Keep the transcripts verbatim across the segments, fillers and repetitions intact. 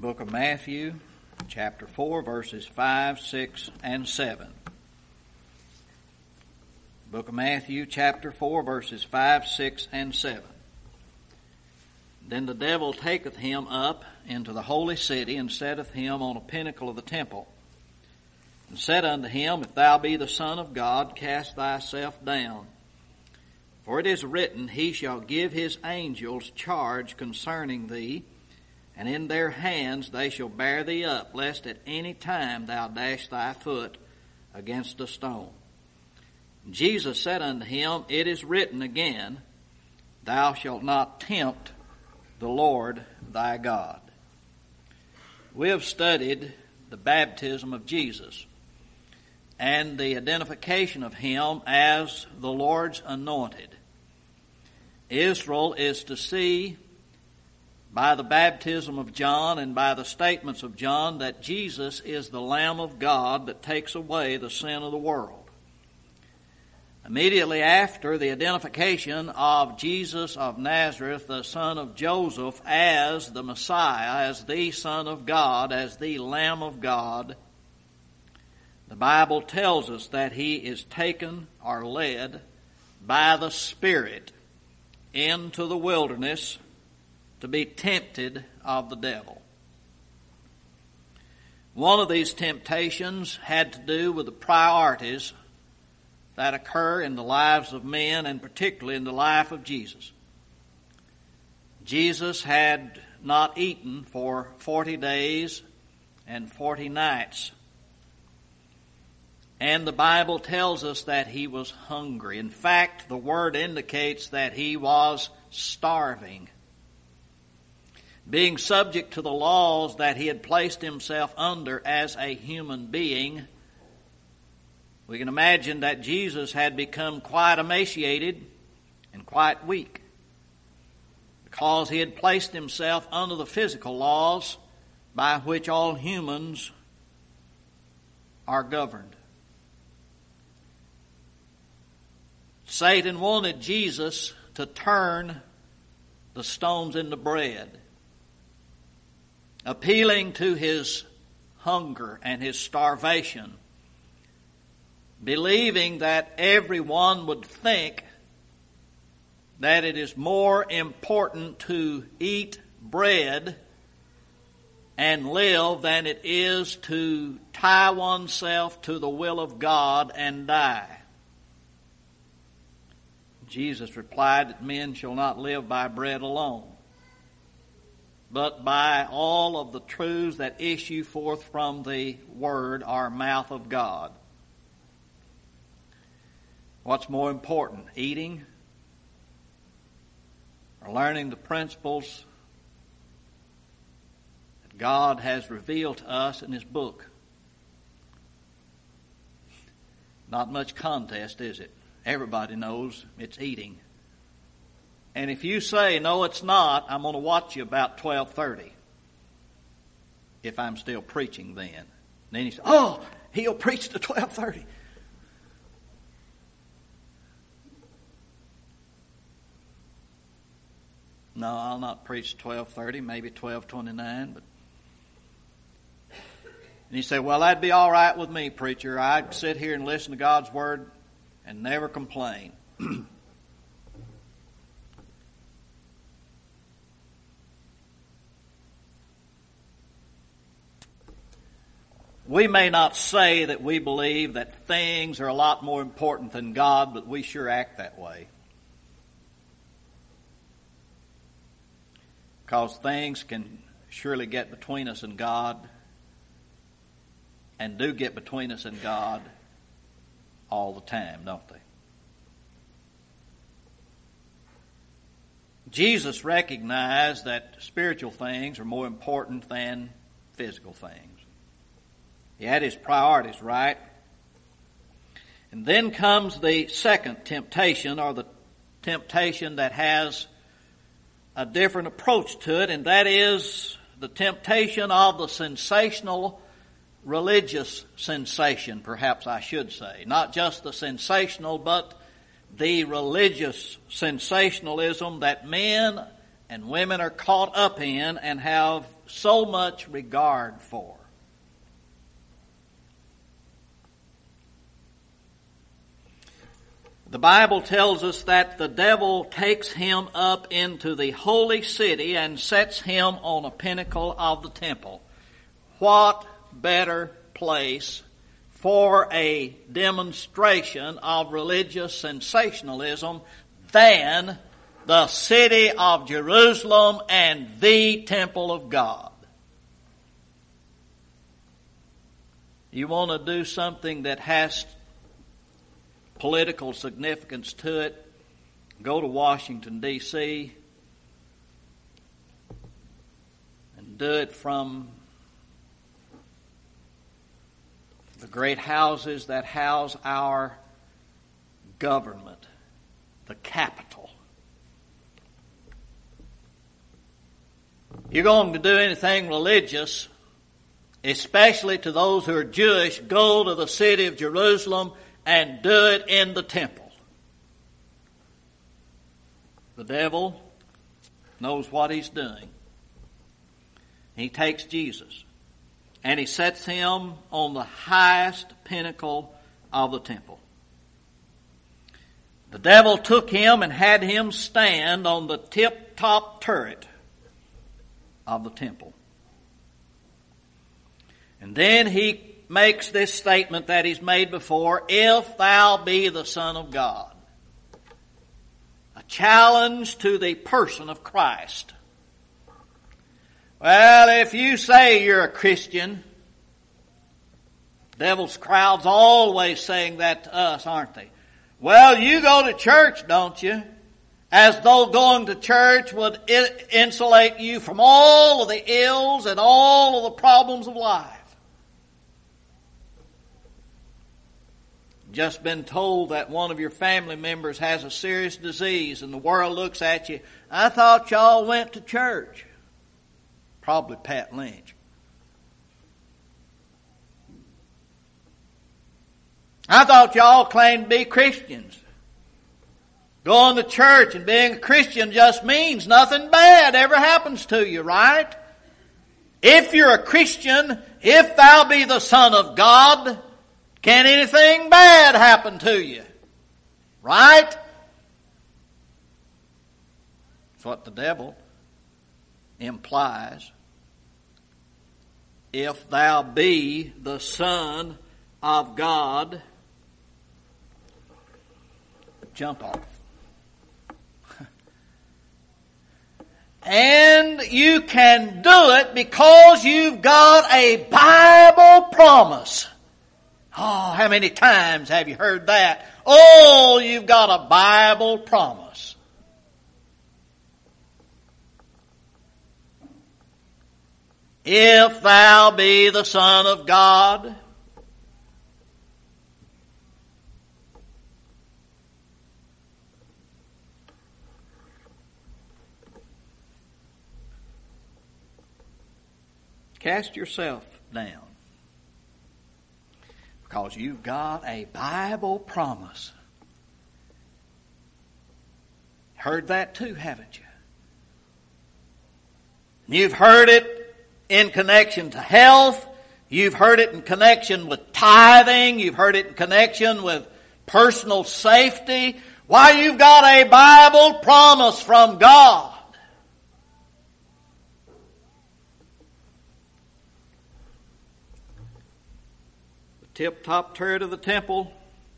Book of Matthew, chapter four, verses five, six, and seven. Book of Matthew, chapter four, verses five, six, and seven. Then the devil taketh him up into the holy city, and setteth him on a pinnacle of the temple, and said unto him, If thou be the Son of God, cast thyself down. For it is written, He shall give his angels charge concerning thee, and in their hands they shall bear thee up, lest at any time thou dash thy foot against a stone. And Jesus said unto him, It is written again, Thou shalt not tempt the Lord thy God. We have studied the baptism of Jesus and the identification of him as the Lord's anointed. Israel is to see by the baptism of John and by the statements of John that Jesus is the Lamb of God that takes away the sin of the world. Immediately after the identification of Jesus of Nazareth, the son of Joseph, as the Messiah, as the Son of God, as the Lamb of God, the Bible tells us that he is taken or led by the Spirit into the wilderness to be tempted of the devil. One of these temptations had to do with the priorities that occur in the lives of men, and particularly in the life of Jesus. Jesus had not eaten for forty days and forty nights. And the Bible tells us that he was hungry. In fact, the word indicates that he was starving. Being subject to the laws that he had placed himself under as a human being, we can imagine that Jesus had become quite emaciated and quite weak because he had placed himself under the physical laws by which all humans are governed. Satan wanted Jesus to turn the stones into bread, appealing to his hunger and his starvation, believing that everyone would think that it is more important to eat bread and live than it is to tie oneself to the will of God and die. Jesus replied that men shall not live by bread alone, but by all of the truths that issue forth from the word or mouth of God. What's more important, eating or learning the principles that God has revealed to us in His book? Not much contest, is it? Everybody knows it's eating. And if you say, no, it's not, I'm going to watch you about twelve thirty. If I'm still preaching then. And then he says, oh, he'll preach to twelve thirty. No, I'll not preach twelve thirty, maybe twelve twenty-nine. But and you say, well, that'd be all right with me, preacher. I'd sit here and listen to God's word and never complain. We may not say that we believe that things are a lot more important than God, but we sure act that way. Because things can surely get between us and God, and do get between us and God all the time, don't they? Jesus recognized that spiritual things are more important than physical things. He had his priorities right. And then comes the second temptation, or the temptation that has a different approach to it, and that is the temptation of the sensational religious sensation, perhaps I should say. Not just the sensational, but the religious sensationalism that men and women are caught up in and have so much regard for. The Bible tells us that the devil takes him up into the holy city and sets him on a pinnacle of the temple. What better place for a demonstration of religious sensationalism than the city of Jerusalem and the temple of God? You want to do something that has political significance to it, go to Washington, D C and do it from the great houses that house our government, the Capitol. You're going to do anything religious, especially to those who are Jewish, go to the city of Jerusalem and do it in the temple. The devil knows what he's doing. He takes Jesus and he sets him on the highest pinnacle of the temple. The devil took him and had him stand on the tip-top turret of the temple. And then he makes this statement that he's made before, if thou be the Son of God. A challenge to the person of Christ. Well, if you say you're a Christian, devil's crowd's always saying that to us, aren't they? Well, you go to church, don't you? As though going to church would insulate you from all of the ills and all of the problems of life. Just been told that one of your family members has a serious disease and the world looks at you, I thought y'all went to church. Probably Pat Lynch. I thought y'all claimed to be Christians. Going to church and being a Christian just means nothing bad ever happens to you, right? If you're a Christian, if thou be the Son of God, can anything bad happen to you? Right? That's what the devil implies. If thou be the Son of God, jump off. And you can do it because you've got a Bible promise. Oh, how many times have you heard that? Oh, you've got a Bible promise. If thou be the Son of God. Cast yourself down. Because you've got a Bible promise. Heard that too, haven't you? You've heard it in connection to health. You've heard it in connection with tithing. You've heard it in connection with personal safety. Why, you've got a Bible promise from God. Tip-top turret of the temple.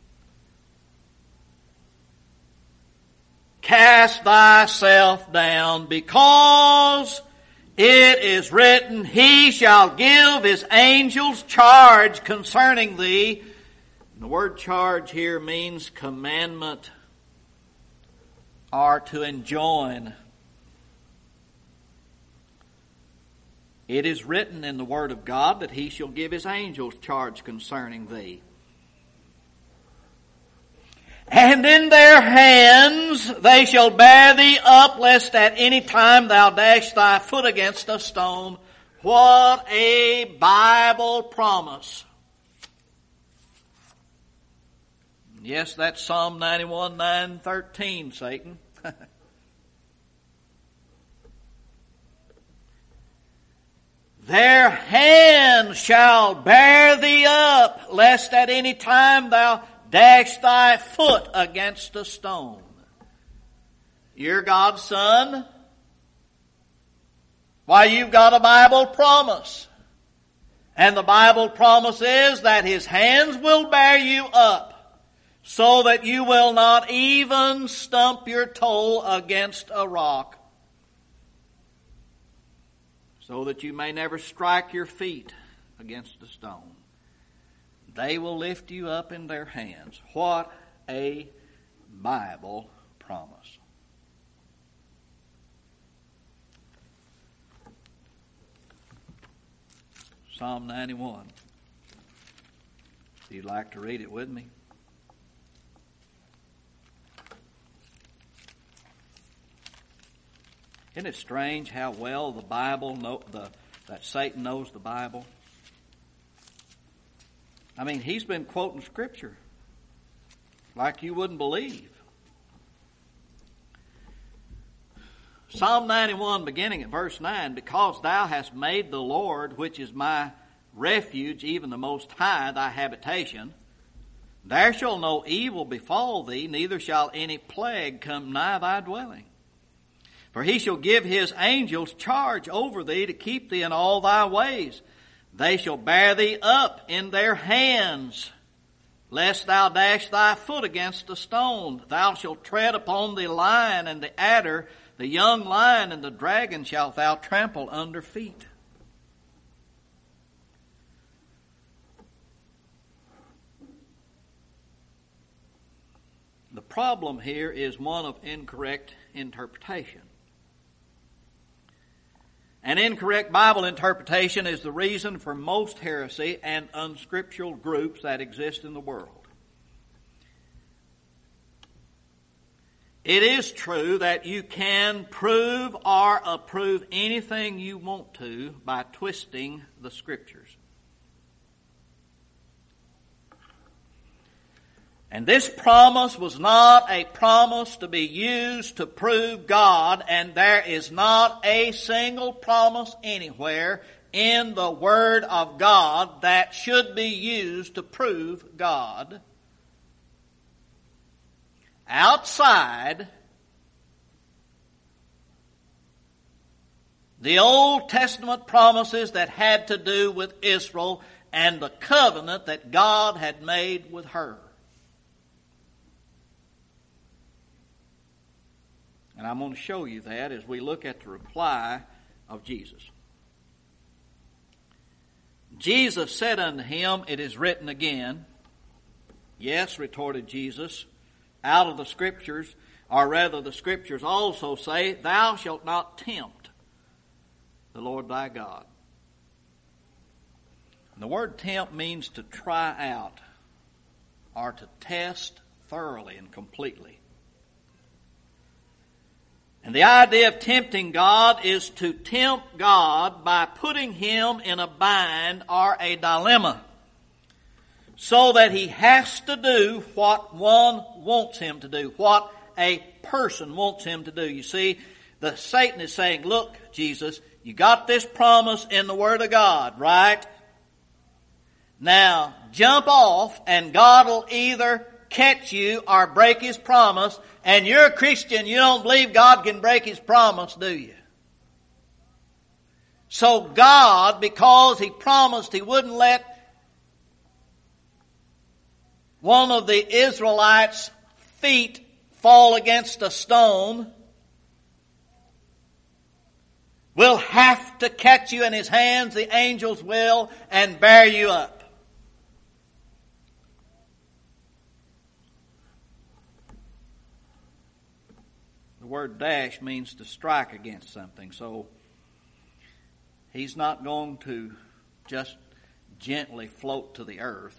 Cast thyself down, because it is written, He shall give His angels charge concerning thee. And the word charge here means commandment or to enjoin. It is written in the Word of God that He shall give His angels charge concerning thee. And in their hands they shall bear thee up, lest at any time thou dash thy foot against a stone. What a Bible promise. Yes, that's Psalm ninety-one, nine, thirteen, Satan. Their hands shall bear thee up, lest at any time thou dash thy foot against a stone. You're God's son. Why, you've got a Bible promise. And the Bible promise is that His hands will bear you up, so that you will not even stump your toe against a rock, so that you may never strike your feet against a stone. They will lift you up in their hands. What a Bible promise. Psalm ninety-one. If you'd like to read it with me. Isn't it strange how well the Bible, know, the, that Satan knows the Bible? I mean, he's been quoting Scripture like you wouldn't believe. Psalm ninety-one, beginning at verse nine, because thou hast made the Lord, which is my refuge, even the Most High, thy habitation, there shall no evil befall thee, neither shall any plague come nigh thy dwelling. For he shall give his angels charge over thee to keep thee in all thy ways. They shall bear thee up in their hands, lest thou dash thy foot against a stone. Thou shalt tread upon the lion and the adder, the young lion and the dragon shalt thou trample under feet. The problem here is one of incorrect interpretation. An incorrect Bible interpretation is the reason for most heresy and unscriptural groups that exist in the world. It is true that you can prove or approve anything you want to by twisting the Scriptures. And this promise was not a promise to be used to prove God, and there is not a single promise anywhere in the Word of God that should be used to prove God outside the Old Testament promises that had to do with Israel and the covenant that God had made with her. And I'm going to show you that as we look at the reply of Jesus. Jesus said unto him, It is written again. Yes, retorted Jesus, out of the Scriptures, or rather the Scriptures also say, Thou shalt not tempt the Lord thy God. And the word tempt means to try out or to test thoroughly and completely. And the idea of tempting God is to tempt God by putting Him in a bind or a dilemma, so that He has to do what one wants Him to do, what a person wants Him to do. You see, the Satan is saying, look, Jesus, you got this promise in the Word of God, right? Now, jump off and God will either catch you or break His promise. And you're a Christian, you don't believe God can break His promise, do you? So God, because He promised He wouldn't let one of the Israelites' feet fall against a stone, will have to catch you in His hands, the angels will, and bear you up. The word dash means to strike against something. So He's not going to just gently float to the earth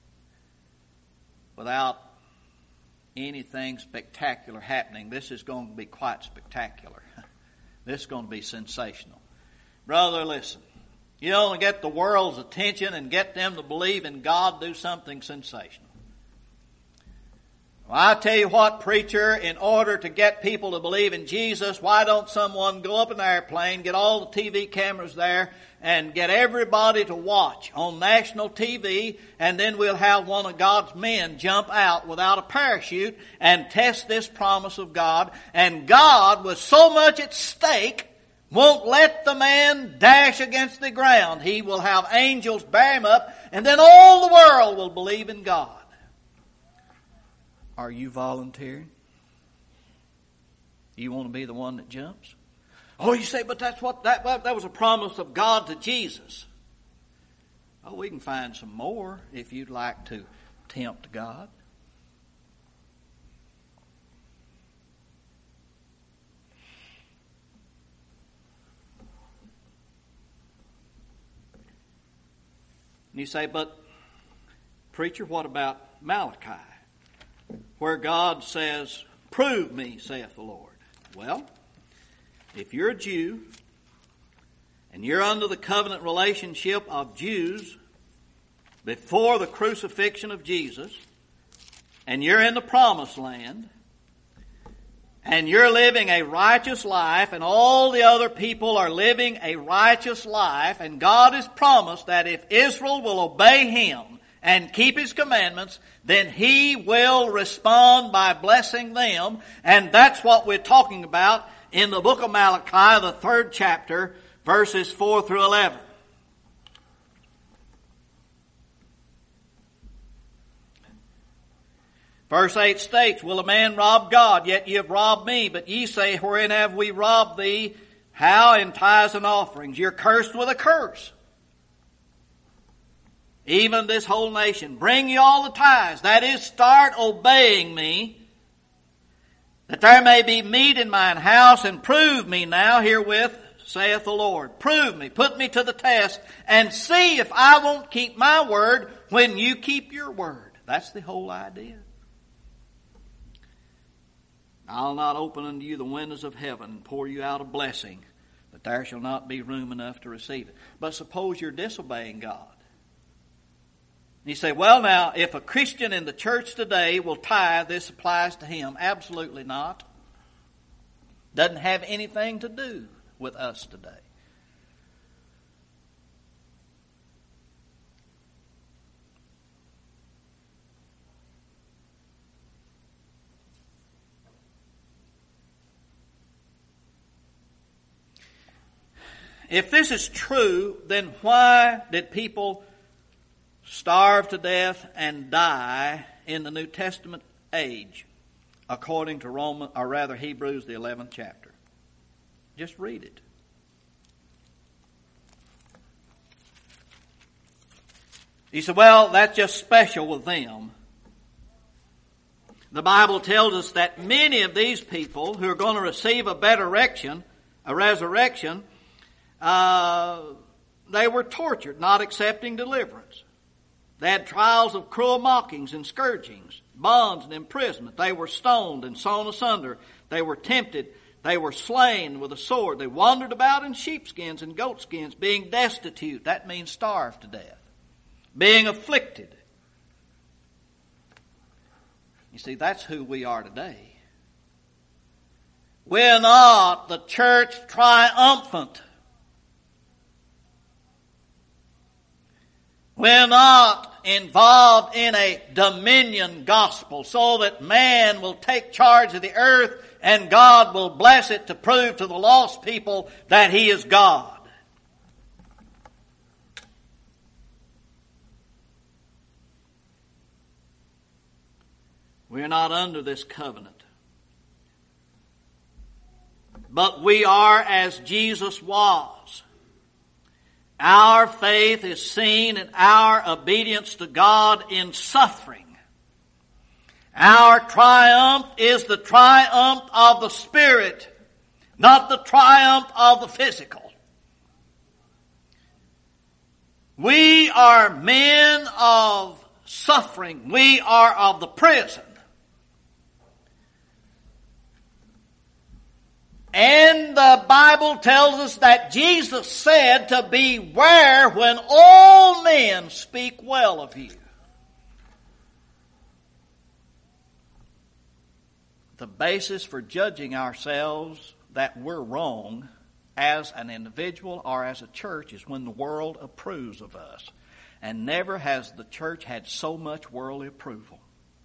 without anything spectacular happening. This is going to be quite spectacular. This is going to be sensational. Brother, listen. You only get the world's attention and get them to believe in God, do something sensational. Well, I tell you what, preacher, in order to get people to believe in Jesus, why don't someone go up in an airplane, get all the T V cameras there, and get everybody to watch on national T V, and then we'll have one of God's men jump out without a parachute and test this promise of God. And God, with so much at stake, won't let the man dash against the ground. He will have angels bear him up, and then all the world will believe in God. Are you volunteering? You want to be the one that jumps? Oh, you say, but that's what that that was a promise of God to Jesus. Oh, we can find some more if you'd like to tempt God. And you say, but preacher, what about Malachi, where God says, prove me, saith the Lord? Well, if you're a Jew and you're under the covenant relationship of Jews before the crucifixion of Jesus, and you're in the promised land, and you're living a righteous life, and all the other people are living a righteous life, and God has promised that if Israel will obey Him and keep His commandments, then He will respond by blessing them. And that's what we're talking about in the book of Malachi, the third chapter, verses four through eleven. Verse eight states, will a man rob God? Yet ye have robbed me. But ye say, wherein have we robbed thee? How? In tithes and offerings. You're cursed with a curse. Even this whole nation. Bring ye all the tithes. That is, start obeying me, that there may be meat in mine house, and prove me now herewith, saith the Lord. Prove me, put me to the test, and see if I won't keep my word when you keep your word. That's the whole idea. I'll not open unto you the windows of heaven and pour you out a blessing, that there shall not be room enough to receive it. But suppose you're disobeying God. You say, well now, if a Christian in the church today will tithe, this applies to him. Absolutely not. Doesn't have anything to do with us today. If this is true, then why did people starve to death and die in the New Testament age, according to Roman, or rather Hebrews, the eleventh chapter? Just read it. You say, well, that's just special with them. The Bible tells us that many of these people who are going to receive a better resurrection, a resurrection, uh, they were tortured, not accepting deliverance. They had trials of cruel mockings and scourgings, bonds and imprisonment. They were stoned and sawn asunder. They were tempted. They were slain with a sword. They wandered about in sheepskins and goatskins, being destitute. That means starved to death. Being afflicted. You see, that's who we are today. We're not the church triumphant. We're not involved in a dominion gospel so that man will take charge of the earth and God will bless it to prove to the lost people that He is God. We're not under this covenant. But we are as Jesus was. Our faith is seen in our obedience to God in suffering. Our triumph is the triumph of the Spirit, not the triumph of the physical. We are men of suffering. We are of the prison. And the Bible tells us that Jesus said to beware when all men speak well of you. the basis for judging ourselves that we're wrong as an individual or as a church is when the world approves of us. And never has the church had so much worldly approval.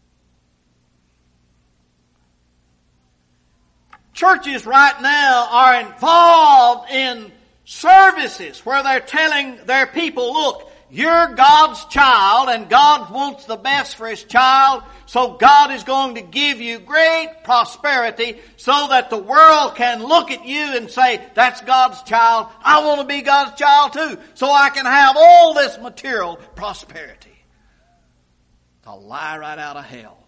Churches right now are involved in services where they're telling their people, look, you're God's child and God wants the best for His child, so God is going to give you great prosperity so that the world can look at you and say, that's God's child, I want to be God's child too, so I can have all this material prosperity. It's a lie right out of hell.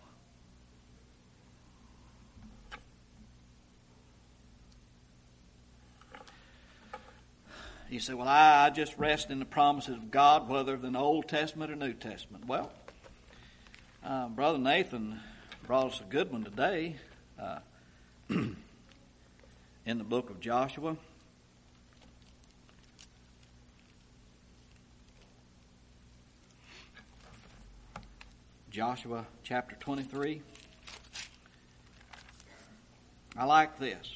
You say, well, I, I just rest in the promises of God, whether in the Old Testament or New Testament. Well, uh, Brother Nathan brought us a good one today uh, in the book of Joshua. Joshua chapter twenty-three. I like this.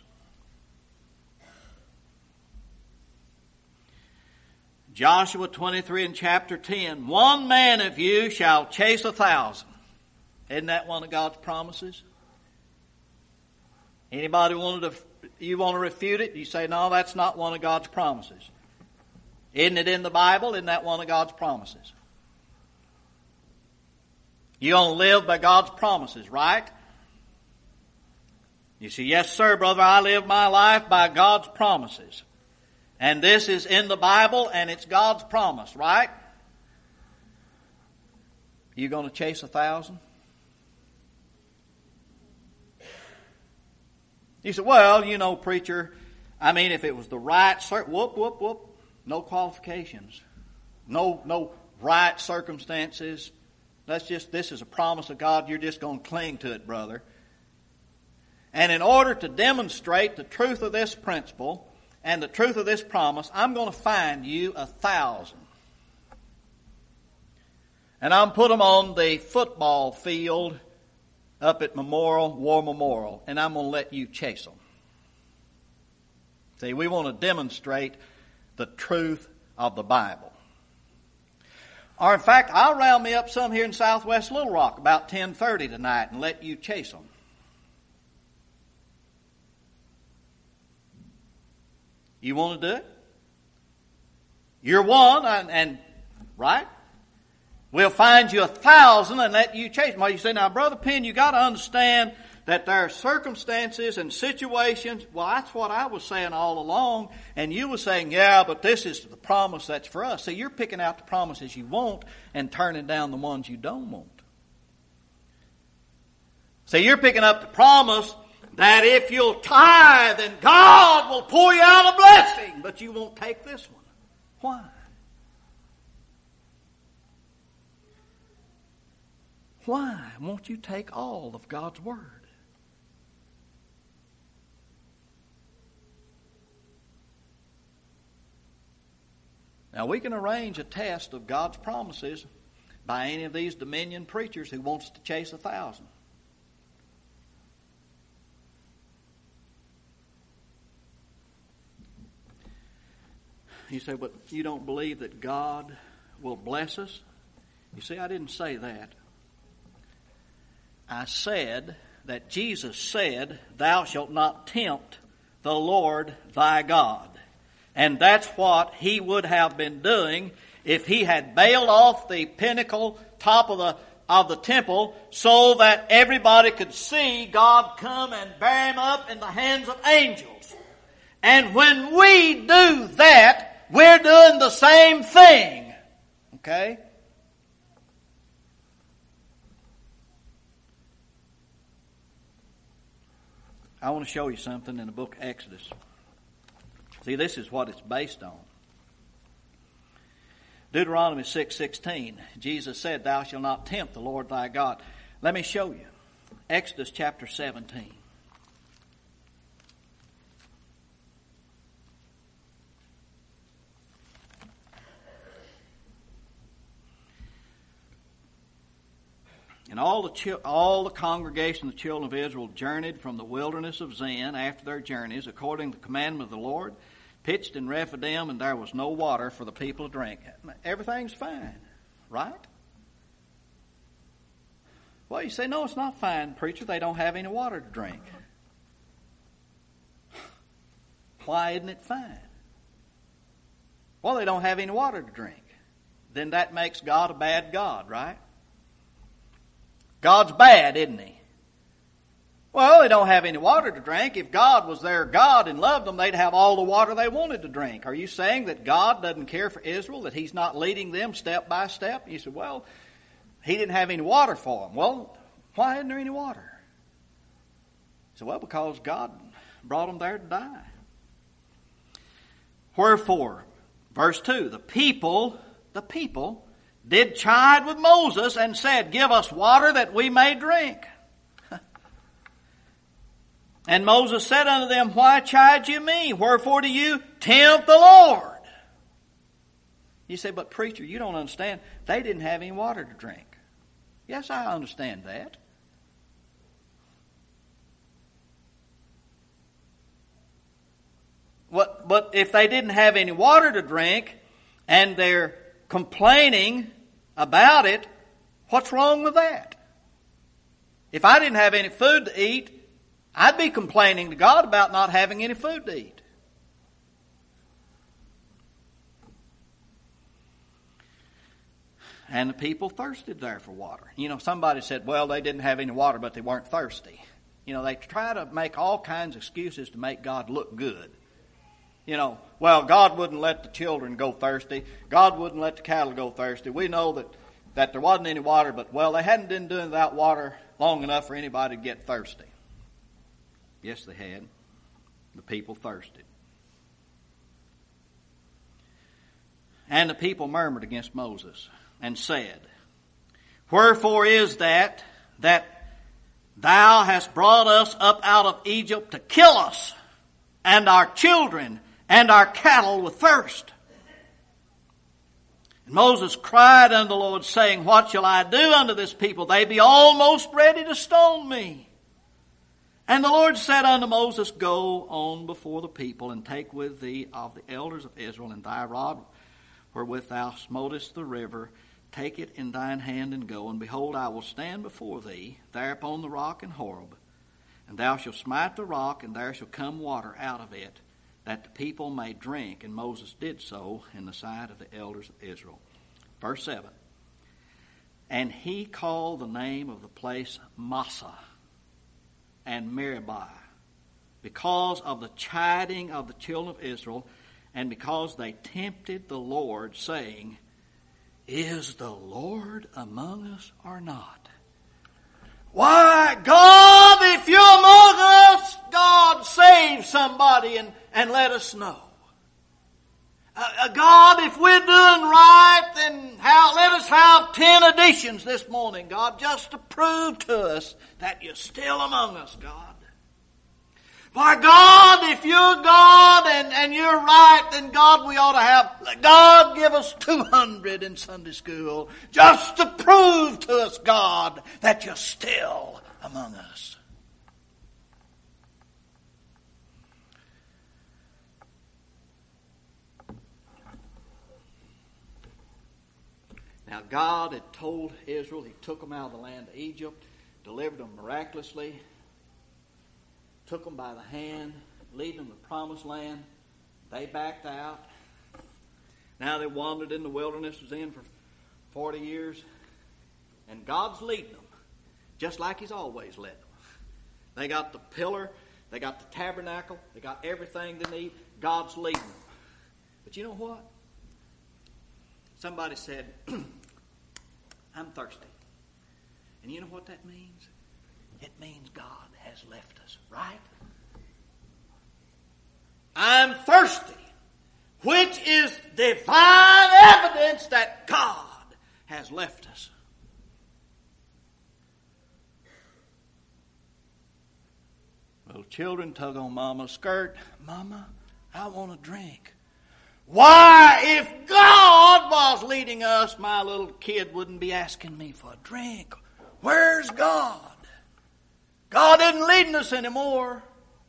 Joshua twenty-three and chapter ten. One man of you shall chase a thousand. Isn't that one of God's promises? Anybody wanted to, you want to refute it? You say, no, that's not one of God's promises. Isn't it in the Bible? Isn't that one of God's promises? You're going to live by God's promises, right? You say, yes, sir, brother, I live my life by God's promises. And this is in the Bible, and it's God's promise, right? You going to chase a thousand? You say, well, you know, preacher, I mean, if it was the right, cir- whoop, whoop, whoop, no qualifications. No, no right circumstances. That's just, this is a promise of God. You're just going to cling to it, brother. And in order to demonstrate the truth of this principle and the truth of this promise, I'm going to find you a thousand. And I'm put them on the football field up at Memorial, War Memorial, and I'm going to let you chase them. See, we want to demonstrate the truth of the Bible. Or in fact, I'll round me up some here in Southwest Little Rock about ten thirty tonight and let you chase them. You want to do it? You're one, and, and right? We'll find you a thousand and let you chase them. Well, you say, now, Brother Penn, you got to understand that there are circumstances and situations. Well, that's what I was saying all along. And you were saying, yeah, but this is the promise that's for us. So you're picking out the promises you want and turning down the ones you don't want. So you're picking up the promise that if you'll tithe, then God will pour you out a blessing. But you won't take this one. Why? Why won't you take all of God's Word? Now, we can arrange a test of God's promises by any of these dominion preachers who wants to chase a thousand. You say, but you don't believe that God will bless us? You see, I didn't say that. I said that Jesus said, thou shalt not tempt the Lord thy God. And that's what he would have been doing if he had bailed off the pinnacle top of the of the temple so that everybody could see God come and bear him up in the hands of angels. And when we do that, we're doing the same thing. Okay? I want to show you something in the book of Exodus. See, this is what it's based on. Deuteronomy six sixteen. Jesus said, thou shalt not tempt the Lord thy God. Let me show you. Exodus chapter seventeen. And all the chi- all the congregation of the children of Israel journeyed from the wilderness of Zin after their journeys, according to the commandment of the Lord, pitched in Rephidim, and there was no water for the people to drink. Everything's fine, right? Well, you say, no, it's not fine, preacher. They don't have any water to drink. Why isn't it fine? Well, they don't have any water to drink. Then that makes God a bad God, right? God's bad, isn't he? Well, they don't have any water to drink. If God was their God and loved them, they'd have all the water they wanted to drink. Are you saying that God doesn't care for Israel, that he's not leading them step by step? You said, well, he didn't have any water for them. Well, why isn't there any water? He said, well, because God brought them there to die. Wherefore, verse two, the people, the people did chide with Moses and said, give us water that we may drink. And Moses said unto them, why chide you me? Wherefore do you tempt the Lord? You say, but preacher, you don't understand. They didn't have any water to drink. Yes, I understand that. What, but if they didn't have any water to drink and they're complaining about it, what's wrong with that? If I didn't have any food to eat, I'd be complaining to God about not having any food to eat. And the people thirsted there for water. You know, somebody said, well, they didn't have any water, but they weren't thirsty. You know, they try to make all kinds of excuses to make God look good. You know, well, God wouldn't let the children go thirsty. God wouldn't let the cattle go thirsty. We know that, that there wasn't any water, but, well, they hadn't been doing without water long enough for anybody to get thirsty. Yes, they had. The people thirsted. And the people murmured against Moses and said, wherefore is that, that thou hast brought us up out of Egypt to kill us and our children and our cattle with thirst? And Moses cried unto the Lord, saying, what shall I do unto this people? They be almost ready to stone me. And the Lord said unto Moses, go on before the people, and take with thee of the elders of Israel, and thy rod wherewith thou smotest the river, take it in thine hand and go. And behold, I will stand before thee there upon the rock in Horeb, and thou shalt smite the rock, and there shall come water out of it, that the people may drink. And Moses did so in the sight of the elders of Israel. Verse seven. And he called the name of the place Massah and Meribah, because of the chiding of the children of Israel, and because they tempted the Lord, saying, is the Lord among us or not? Why, God, if you're among us, God, save somebody and, and let us know. Uh, uh, God, if we're doing right, then how, let us have ten additions this morning, God, just to prove to us that you're still among us, God. Why, God, if you're God and, and you're right, then God, we ought to have, God, give us two hundred in Sunday school just to prove to us, God, that you're still among us. Now, God had told Israel, he took them out of the land of Egypt, delivered them miraculously, took them by the hand, leading them to the promised land. They backed out. Now they wandered in the wilderness, was in for forty years. And God's leading them, just like he's always led them. They got the pillar, they got the tabernacle, they got everything they need. God's leading them. But you know what? Somebody said, I'm thirsty. And you know what that means? It means God has left us, right? I'm thirsty, which is divine evidence that God has left us. Little children tug on Mama's skirt. Mama, I want a drink. Why, if God was leading us, my little kid wouldn't be asking me for a drink. Where's God? God isn't leading us anymore.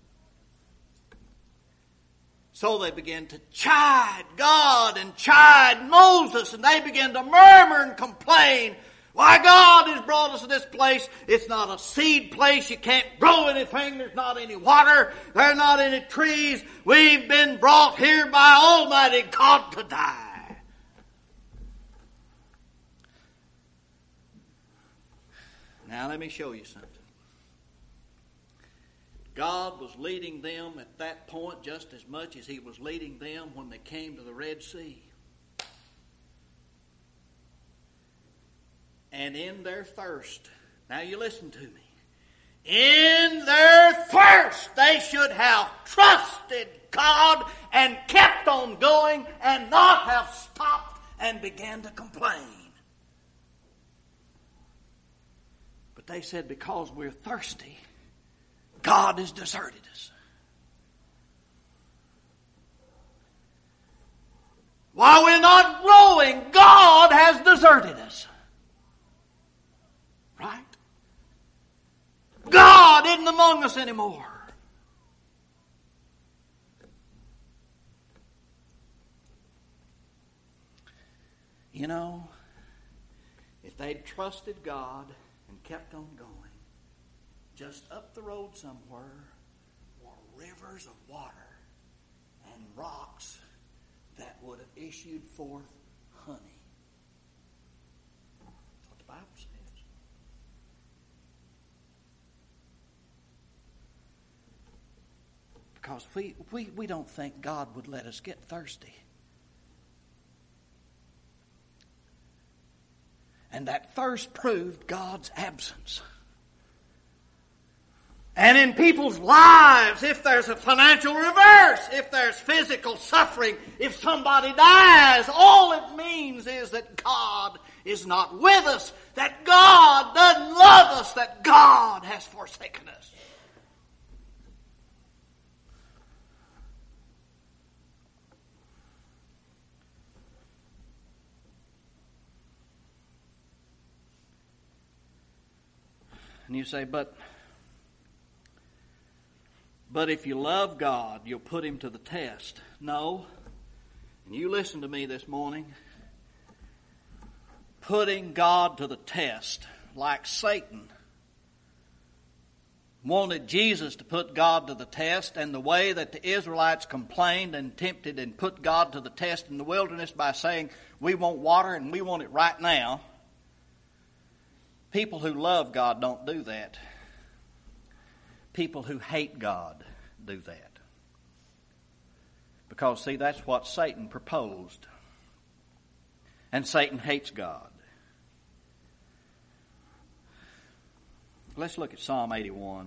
So they began to chide God and chide Moses, and they began to murmur and complain. Why, God has brought us to this place. It's not a seed place. You can't grow anything. There's not any water. There are not any trees. We've been brought here by Almighty God to die. Now let me show you something. God was leading them at that point just as much as He was leading them when they came to the Red Sea. And in their thirst, now you listen to me, in their thirst they should have trusted God and kept on going and not have stopped and began to complain. But they said, because we're thirsty, God has deserted us. While we're not growing, God has deserted us. Right? God isn't among us anymore. You know, if they'd trusted God and kept on going, just up the road somewhere were rivers of water and rocks that would have issued forth honey. That's what the Bible says. Because we, we, we don't think God would let us get thirsty. And that thirst proved God's absence. And in people's lives, if there's a financial reverse, if there's physical suffering, if somebody dies, all it means is that God is not with us, that God doesn't love us, that God has forsaken us. And you say, but... But if you love God, you'll put Him to the test. No. And you listen to me this morning. Putting God to the test, like Satan wanted Jesus to put God to the test, and the way that the Israelites complained and tempted and put God to the test in the wilderness by saying, we want water and we want it right now. People who love God don't do that. People who hate God do that. Because, see, that's what Satan proposed. And Satan hates God. Let's look at Psalm eighty-one.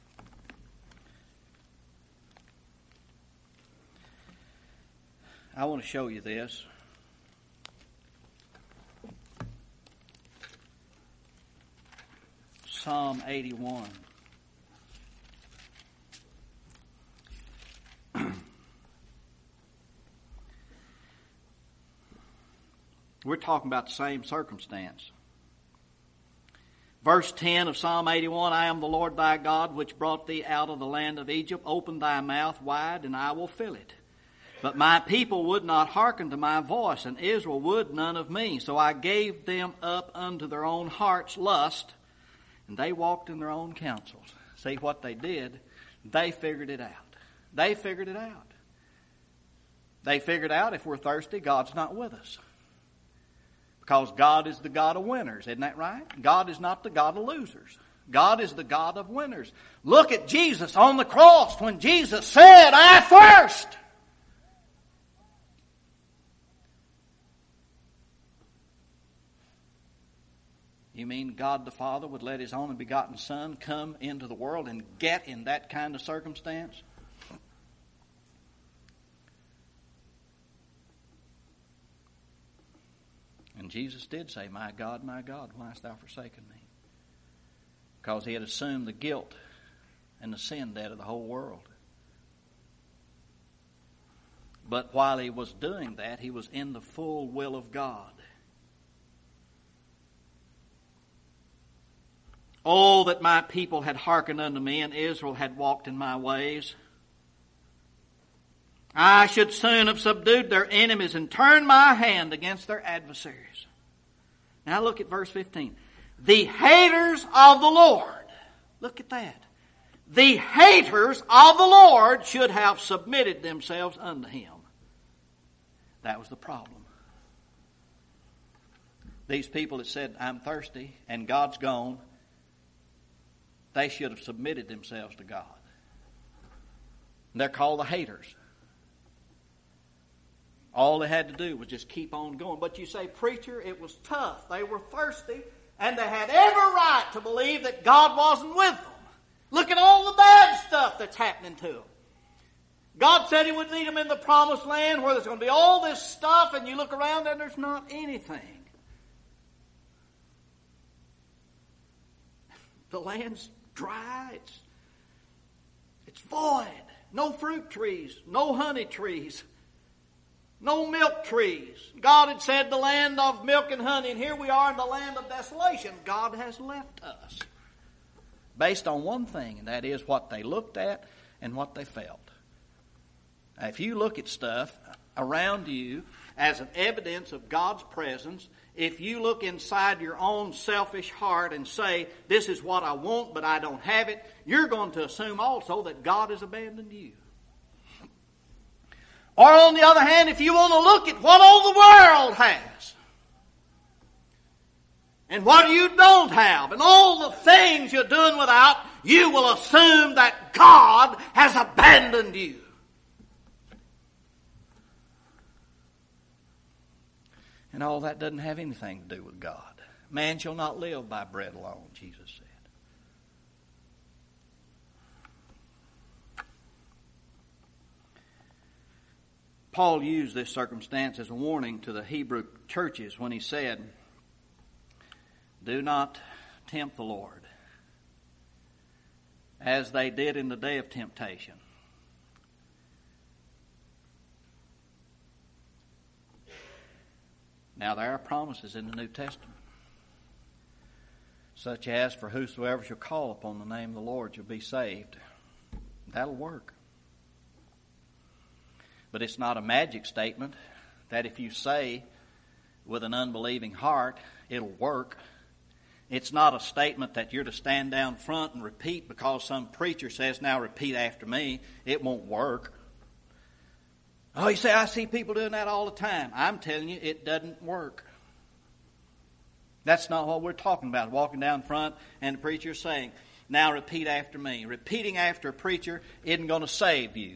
I want to show you this. Psalm eighty-one. We're talking about the same circumstance. Verse ten of Psalm eighty-one, I am the Lord thy God, which brought thee out of the land of Egypt. Open thy mouth wide, and I will fill it. But my people would not hearken to my voice, and Israel would none of me. So I gave them up unto their own heart's lust, and they walked in their own counsels. See what they did? They figured it out. They figured it out. They figured out if we're thirsty, God's not with us. Because God is the God of winners, isn't that right? God is not the God of losers. God is the God of winners. Look at Jesus on the cross when Jesus said, I thirst. You mean God the Father would let His only begotten Son come into the world and get in that kind of circumstance? And Jesus did say, my God, my God, why hast thou forsaken me? Because He had assumed the guilt and the sin debt of the whole world. But while He was doing that, He was in the full will of God. Oh, that my people had hearkened unto me, and Israel had walked in my ways. I should soon have subdued their enemies and turned my hand against their adversaries. Now look at verse fifteen. The haters of the Lord. Look at that. The haters of the Lord should have submitted themselves unto him. That was the problem. These people that said, I'm thirsty, and God's gone, they should have submitted themselves to God. And they're called the haters. All they had to do was just keep on going. But you say, preacher, it was tough. They were thirsty, and they had every right to believe that God wasn't with them. Look at all the bad stuff that's happening to them. God said he would lead them in the promised land where there's going to be all this stuff, and you look around and there's not anything. The land's dry. It's, it's void. No fruit trees. No honey trees. No milk trees. God had said the land of milk and honey, and here we are in the land of desolation. God has left us. Based on one thing, and that is what they looked at and what they felt. Now, if you look at stuff around you as an evidence of God's presence, if you look inside your own selfish heart and say, this is what I want, but I don't have it, you're going to assume also that God has abandoned you. Or on the other hand, if you want to look at what all the world has, and what you don't have, and all the things you're doing without, you will assume that God has abandoned you. And all that doesn't have anything to do with God. Man shall not live by bread alone, Jesus said. Paul used this circumstance as a warning to the Hebrew churches when he said, do not tempt the Lord as they did in the day of temptation. Now there are promises in the New Testament, such as, for whosoever shall call upon the name of the Lord shall be saved. That'll work. But it's not a magic statement that if you say with an unbelieving heart, it'll work. It's not a statement that you're to stand down front and repeat because some preacher says, now repeat after me. It won't work. Oh, you say, I see people doing that all the time. I'm telling you, it doesn't work. That's not what we're talking about, walking down front and the preacher saying, now repeat after me. Repeating after a preacher isn't going to save you.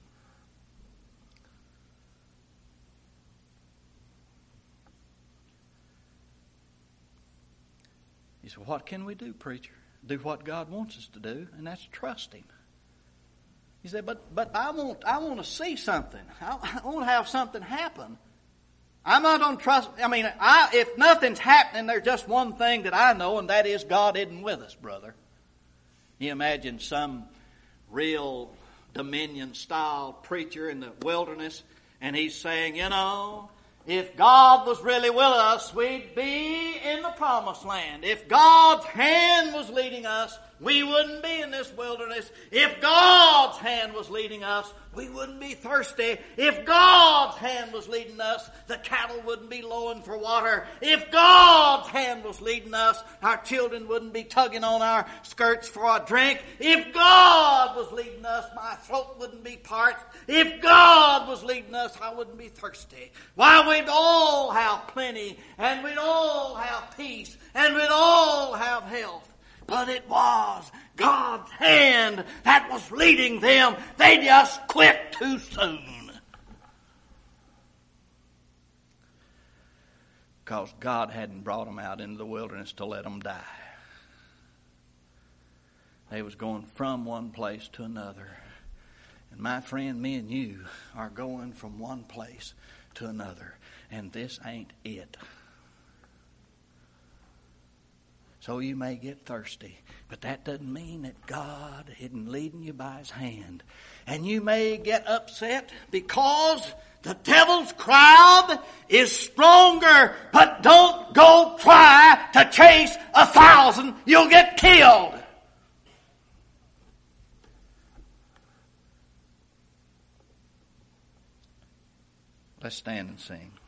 You say, what can we do, preacher? Do what God wants us to do, and that's trust him. He said, but but I want I want to see something. I, I want to have something happen. I'm not going to trust. I mean, I, if nothing's happening, there's just one thing that I know, and that is God isn't with us, brother. You imagine some real dominion-style preacher in the wilderness, and he's saying, you know, if God was really with us, we'd be in the promised land. If God's hand was leading us, we wouldn't be in this wilderness. If God's hand was leading us, we wouldn't be thirsty. If God's hand was leading us, the cattle wouldn't be lowing for water. If God's hand was leading us, our children wouldn't be tugging on our skirts for a drink. If God was leading us, my throat wouldn't be parched. If God was leading us, I wouldn't be thirsty. Why, we'd all have plenty, and we'd all have peace, and we'd all have health. But it was God's hand that was leading them. They just quit too soon. Because God hadn't brought them out into the wilderness to let them die. They was going from one place to another. And my friend, me and you are going from one place to another. And this ain't it. So you may get thirsty, but that doesn't mean that God isn't leading you by His hand. And you may get upset because the devil's crowd is stronger, but don't go try to chase a thousand. You'll get killed. Let's stand and sing.